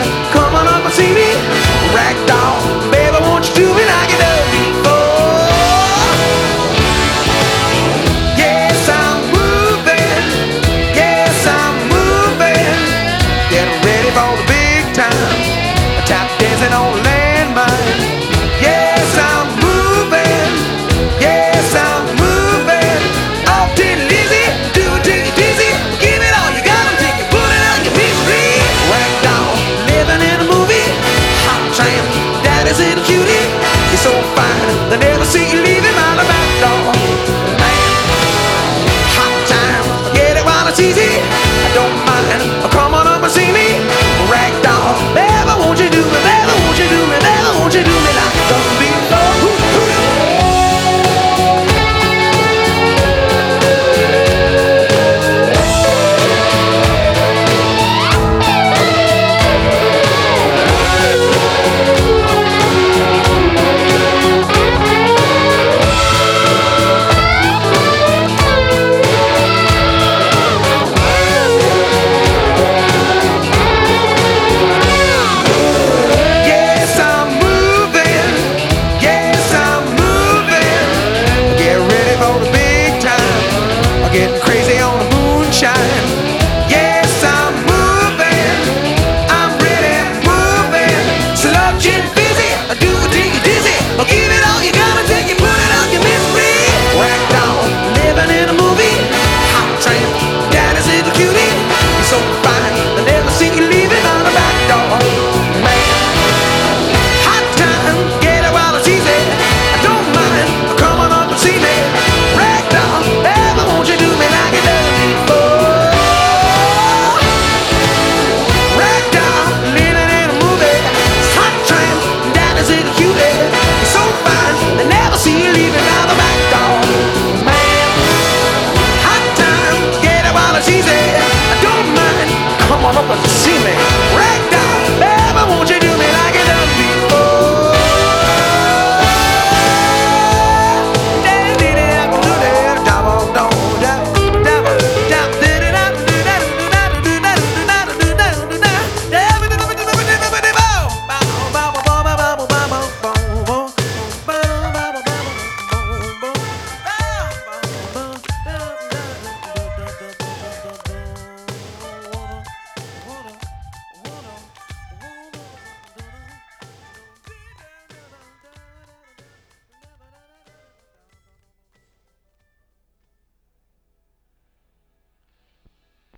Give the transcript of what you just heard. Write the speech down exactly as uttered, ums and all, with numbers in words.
mind. Come on up and see me. Ragdoll, baby, won't you do me like you done before? Yes, I'm moving. Yes, I'm moving. Getting ready for the big time. Tap dancing on landmine. Yes, I'm moving. Yes, I'm moving. Off to Lizzie, do it till you're dizzy. Give it all you got, take it, put it on your big street. Ragdoll, living in a movie. Hot tramp, daddy's in a cutie. You're so fine, they never see you